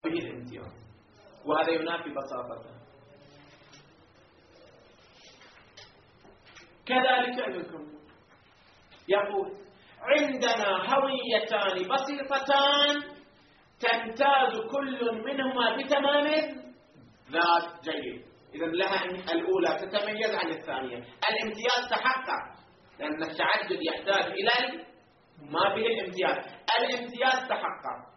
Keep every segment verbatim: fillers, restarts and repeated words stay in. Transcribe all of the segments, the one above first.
به الامتياز، وهذا ينافي بساطته. كذلك ابن يقول عندنا هويتان بسيطتان تمتاز كل منهما بتمام ذات. جيد، إذا لها الأولى تتميز عن الثانية. الامتياز تحقق لأن التعدد يحتاج إلى ما به الامتياز. الامتياز تحقق.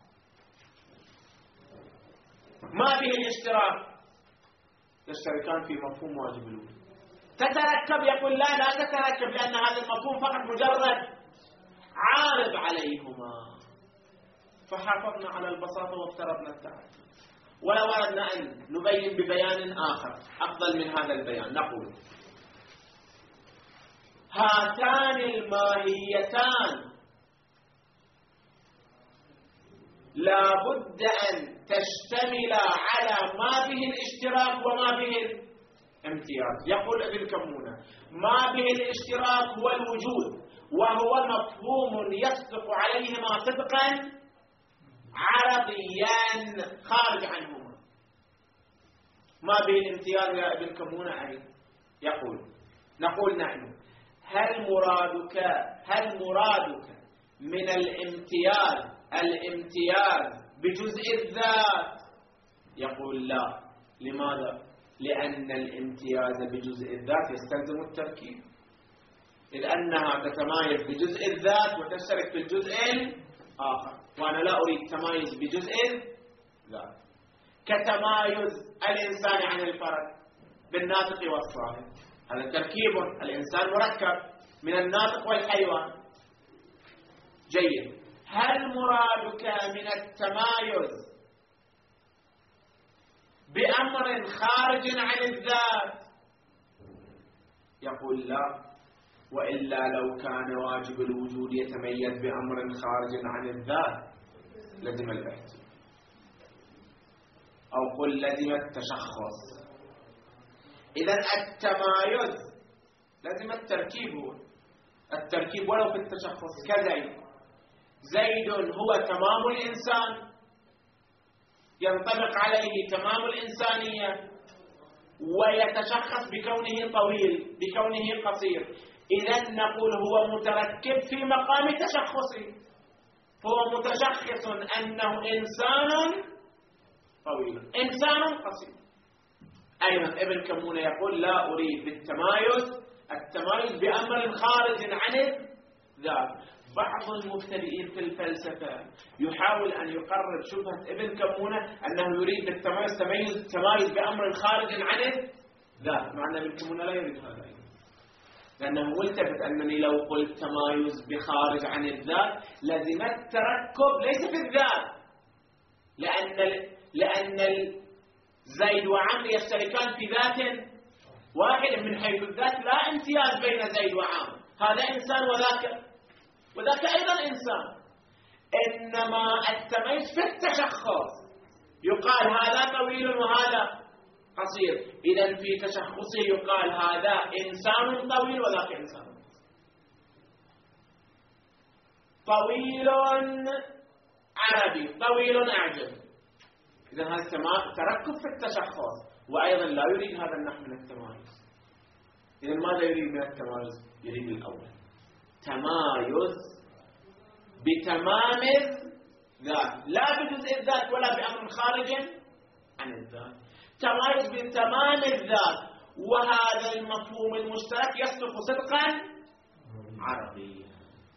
ما به الاشتراك، يشتركان في مفهوم واجب الوجود. تتركب، يقول لا لا تتركب، لأن هذا المفهوم فقط مجرد عارض عليهما. فحافظنا على البساطة وافترضنا التعدد. ولو أردنا أن نبين ببيان آخر أفضل من هذا البيان نقول هاتان الماهيتان لا بد أن تشتمل على ما به الاشتراك وما به الامتياز. يقول ابن كمونة ما به الاشتراك هو الوجود، وهو مفهوم يصدق عليهما صدقا عرضيا خارج عنهما. ما به الامتياز يا ابن كمونة أي يقول نقول نحن هل مرادك هل مرادك من الامتياز الامتياز بجزء الذات؟ يقول لا. لماذا؟ لأن الامتياز بجزء الذات يستلزم التركيب، إذ أنها تتمايز بجزء الذات وتشترك في الجزء الآخر، وأنا لا أريد تمايز بجزء الذات كتمايز الإنسان عن الفرد بالناطق والصامت. هذا تركيب، الإنسان مركب من الناطق والحيوان. جيد، هل مرادك من التمايز بأمر خارج عن الذات؟ يقول لا، وإلا لو كان واجب الوجود يتميز بأمر خارج عن الذات لزم الاحتمال، أو قل لزم التشخص. إذا التمايز لازم التركيب، هو التركيب ولو في التشخص. كزيد، زيد هو تمام الإنسان، ينطبق عليه تمام الإنسانية، ويتشخص بكونه طويل بكونه قصير. إذا نقول هو متركب في مقام تشخصي، هو متشخص أنه إنسان طويل إنسان قصير. أيضا ابن كمونة يقول لا أريد بالتمايز التمايز بأمر خارج عن الذات. بعض المبتدئين في الفلسفة يحاول أن يقرر شبهة ابن كمونة أنه يريد بالتمايز تميز تمايز بأمر خارج عن الذات، مع أن ابن كمونة لا يريد هذا أيضا، لأنه ملتفت أنني لو قلت تمايز بخارج عن الذات لازم التركب ليس في الذات، لأن لأن زيد وعمر يشتركان في ذات واحد من حيث الذات، لا امتياز بين زيد وعمر، هذا إنسان وذاك وذاك أيضا إنسان. إنما التمييز في التشخص، يقال هذا طويل وهذا قصير، إذا في تشخصه يقال هذا إنسان طويل وذاك إنسان طويل عربي طويل أعجمي. إذا هذا تركب في التشخص، وأيضا لا يريد هذا النحو من التمايز. إذا ماذا يريد من التمايز؟ يريد الأول تمايز بتمام الذات، لا بجزء الذات ولا بأمر خارج عن الذات، تمايز بتمام الذات. وهذا المفهوم المشترك يصدق صدقا عربيا.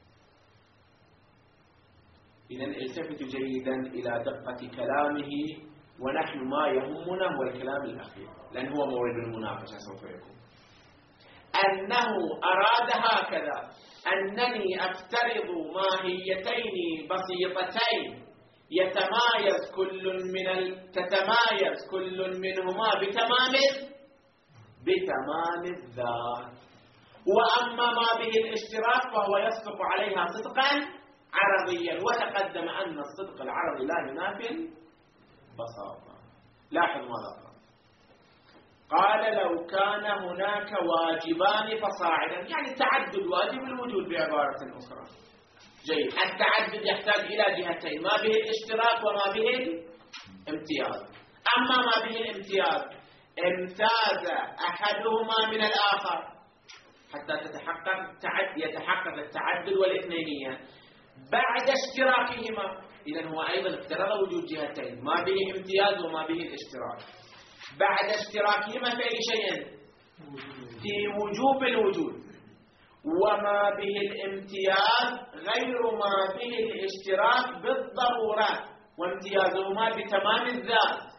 إذن التفتوا جيدا إلى دقة كلامه، ونحن ما يهمنا هو الكلام الأخير، لأن هو مورد المناقشة سوف يكون أنه أراد هكذا أنني أفترض ماهيتين بسيطتين يتمايز كل من ال... تتمايز كل منهما بتمام بتمام الذات، وأما ما به الاشتراك فهو يصدق عليها صدقا عرضيا. وتقدم أن الصدق العرضي لا ينافي البساطة. لاحظ ماذا قال. قال لو كان هناك واجبان فصاعدا، يعني تعدد واجب الوجود بعبارة أخرى. جيد، التعدد يحتاج إلى جهتين، ما به الاشتراك وما به امتياز. أما ما به الامتياز امتاز أحدهما من الآخر حتى تتحقق تعد يتحقق التعدد والاثنينية بعد اشتراكهما. إذن هو أيضا افترض وجود جهتين، ما به امتياز وما به الاشتراك. بعد اشتراكهما في أي شيء؟ في وجوب الوجود. وما به الامتياز غير ما به الاشتراك بالضرورة، وامتيازهما بتمام الذات.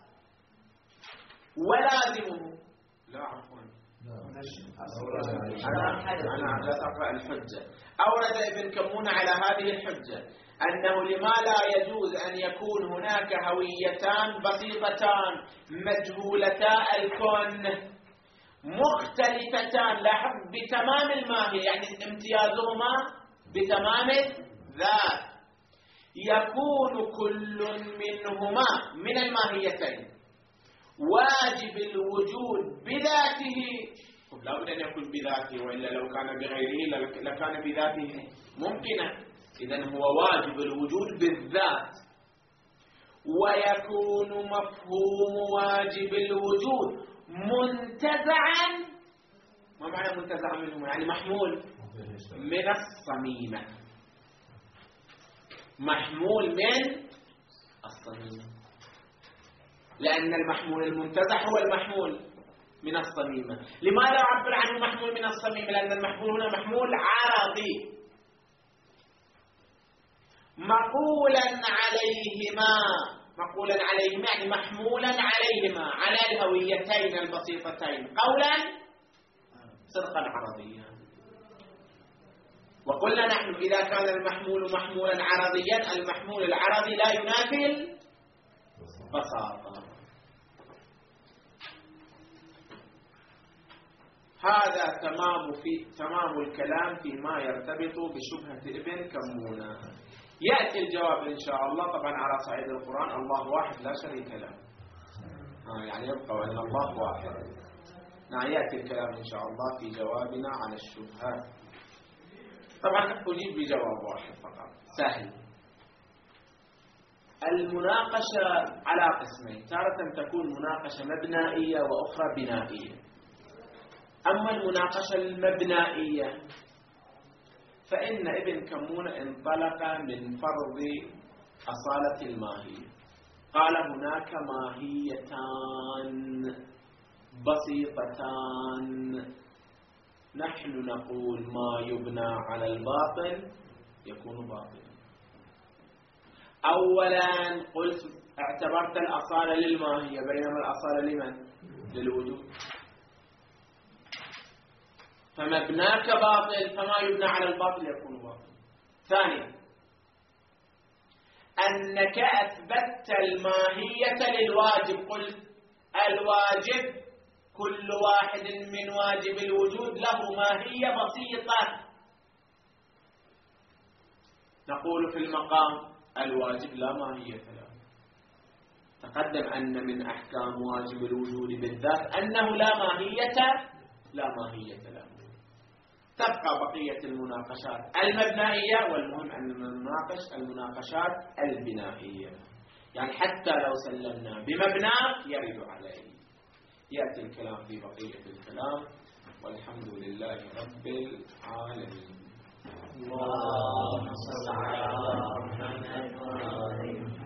ولازمه لا عفوا أنا لا أقرأ الحجة. أورد ابن كمون على هذه الحجة أنه لما لا يجوز أن يكون هناك هويتان بسيطتان مجهولتا الكون مختلفتان لاحظ بتمام الماهية، يعني امتيازهما بتمام الذات، يكون كل منهما من الماهيتين واجب الوجود بذاته. لا بد أن يكون بذاته، وإلا لو كان بغيره لكان بذاته ممكنا. إذن هو واجب الوجود بالذات. ويكون مفهوم واجب الوجود منتزعا. ما معنى منتزعا منه؟ يعني محمول من الصميمة، محمول من الصميمة، لأن المحمول المنتزع هو المحمول من الصميمة. لماذا أعبر عن المحمول من الصميمة؟ لأن المحمول هنا محمول عرضي مقولا عليهما، مقولا عليهما يعني محمولا عليهما، على الهويتين البسيطتين قولا صدقا عرضيا. وقلنا نحن إذا كان المحمول محمولا عرضيا المحمول العرضي لا ينافي البساطة. هذا تمام في تمام الكلام فيما يرتبط بشبهة ابن كمونة. يأتي الجواب إن شاء الله طبعا على صعيد القرآن الله واحد لا شريك له، آه يعني يبقى أن الله واحد. نعم يأتي الكلام إن شاء الله في جوابنا عن الشبهات. طبعا أجيب بجواب واحد فقط سهل. المناقشة على قسمين، تارة تكون مناقشة مبنائية وأخرى بنائية. أما المناقشة المبنائية فإن ابن كمون انطلق من فرض أصالة الماهية، قال هناك ماهيتان بسيطتان نحن نقول ما يبنى على الباطل يكون باطلا. أولا قلت اعتبرت الأصالة للماهية بينما الأصالة لمن؟ للوجود. فمبناك باطل فما يبنى على الباطل يكون باطل. ثانيا أنك أثبتت الماهية للواجب، قلت الواجب كل واحد من واجب الوجود له ماهية بسيطة. نقول في المقام الواجب لا ماهية له. تقدم أن من أحكام واجب الوجود بالذات أنه لا ماهية لا ماهية له. تبقى بقية المناقشات المبنائية، والمهم أن نناقش المناقشات البنائية، يعني حتى لو سلمنا بمبنى يرد عليه. يأتي الكلام في بقية الكلام، والحمد لله رب العالمين. اللهم صل على محمد وعلى آله